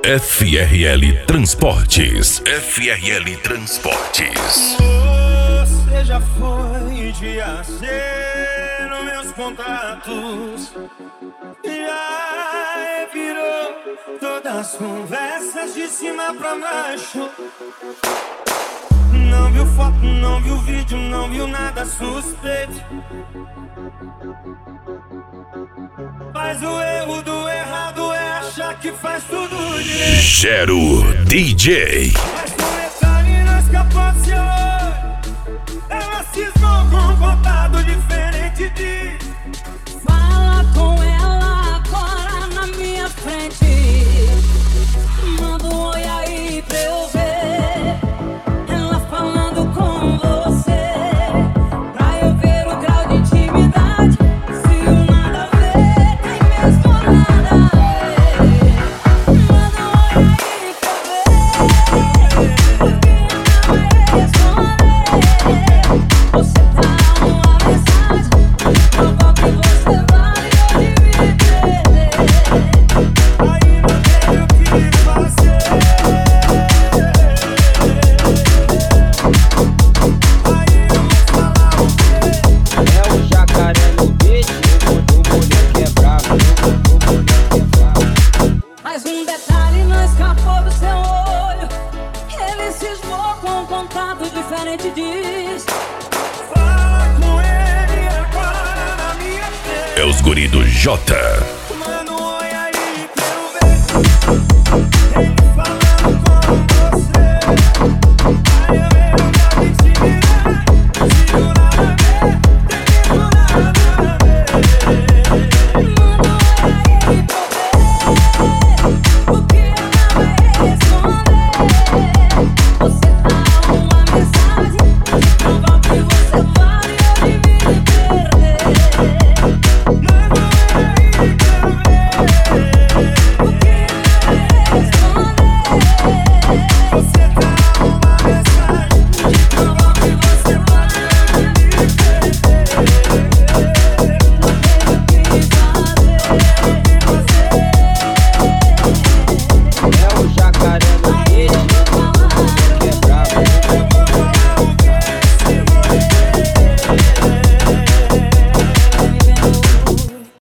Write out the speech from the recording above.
FRL Transportes. FRL Transportes. Você já foi de AC nos meus contatos. Já virou todas as conversas de cima pra baixo. Não viu foto, não viu vídeo, não viu nada suspeito. Mas o erro do errado é achar que faz tudo direito. Gero DJ. Mas no detalhe não escapou do seu olho. Ela cismou com um contado diferente de... Fala com ela agora na minha frente. Manda um oi aí pra eu ver ela falando com você, pra eu ver o grau de intimidade. Se o nada a ver tem mesmo nada a ver. Manda um oi aí pra eu ver quem vai responder. Você dá uma mensagem, prova que você vai hoje me perder. Aí não tem o que fazer. Aí eu vou falar o quê? É o jacaré no beat, o moleque é bravo, o moleque é bravo. Mas um detalhe não escapou do seu olho. Ele cismou com um contato diferente, diz. Fala com ele agora na minha frente. É os guri do Jota. Manda um oi aí pra eu ver. Ele